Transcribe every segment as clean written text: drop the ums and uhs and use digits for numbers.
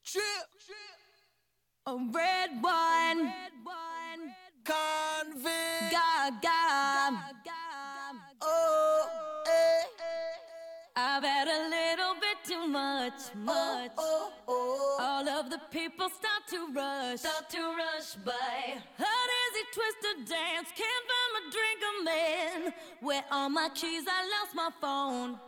A red wine, Convict. Gaga. Oh, eh. I've had a little bit too much. All of the people start to rush by. An easy twist to dance, can't find my drink, I'm in. Where are my keys? I lost my phone.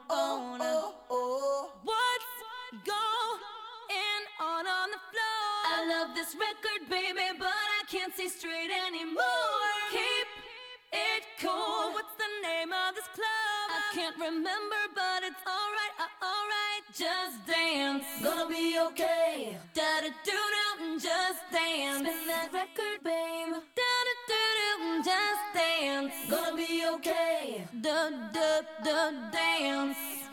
What's going on the floor? I love this record, baby, but I can't see straight anymore. Keep it cool. What's the name of this club? I can't remember, but it's alright, alright. Just dance, gonna be okay. Da da do do, just dance. Spin that record, babe. Da da do do, just dance. Gonna be okay. Da da da, dance,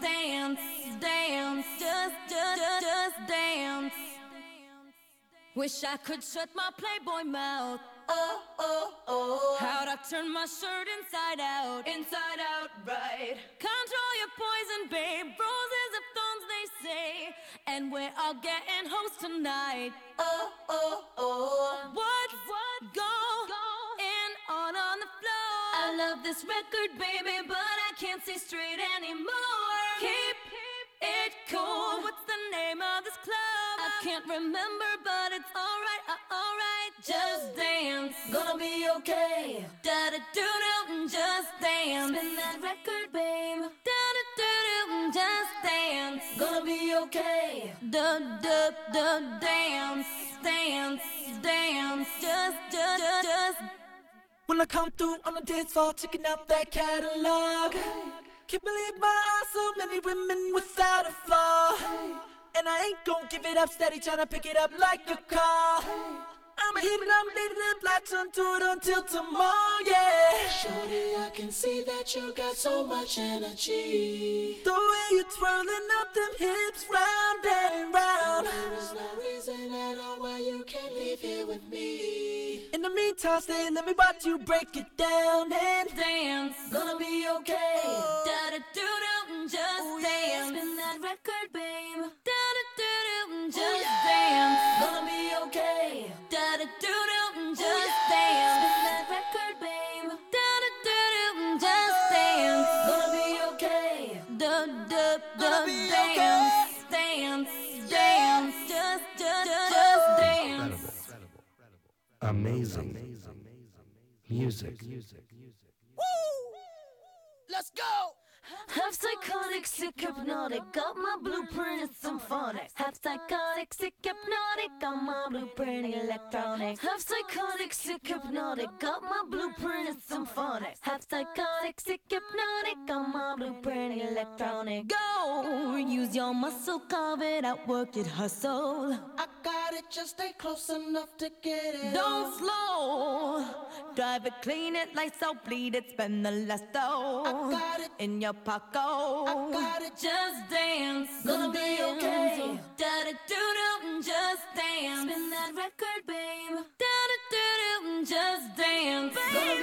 just dance. Wish I could shut my Playboy mouth. How'd I turn my shirt inside out, right? Control your poison, babe. Roses of thorns, they say. And we're all getting hoes tonight. What's going on the floor? I love this record, baby, but I can't see straight anymore. Keep it cool. What's the name of this club? I can't remember, but it's alright, alright. Just dance, gonna be okay. Da da do do, just dance. Spin that record, babe. Da da do do, just dance. Gonna be okay. Da da da, dance, just. When I come through on the dance floor, checking out that catalog. Can't believe my eyes, so many women without a flaw. And I ain't gon' give it up, steady tryna pick it up like a car. I'ma hit it, I'ma lead it up, latch onto it until tomorrow, yeah. Shorty, I can see that you got so much energy. The way you're twirling up them hips round and round. There is no reason at all why you can't leave here with me. In the meantime, stay, let me watch you break it down and Dance, gonna be okay. Da da do do, just dance. Spin that record, babe. Da da do do, just dance. Gonna be okay. Da da do do, just dance. Spin that record, babe. Da da do do, just dance. Gonna be okay. Da da da, dance, just dance. Amazing music. let's go. Half psychotic, sick, hypnotic, got my blueprint, it's symphonic. Half psychotic, sick, hypnotic, got my blueprint, electronic. Half psychotic, sick, hypnotic, got my blueprint, it's symphonic. Half psychotic, sick, hypnotic, got my blueprint, electronic. Go, use your muscle, carve it out, work it, hustle. I got it, just stay close enough to get it. Don't slow, drive it, clean it, lights out, bleed it, spend the last dough. I got it. In your pocket. I got it. Just dance, Gonna be okay. Da da do do, just dance. Spin that record, babe. Da da do do, just dance. Gonna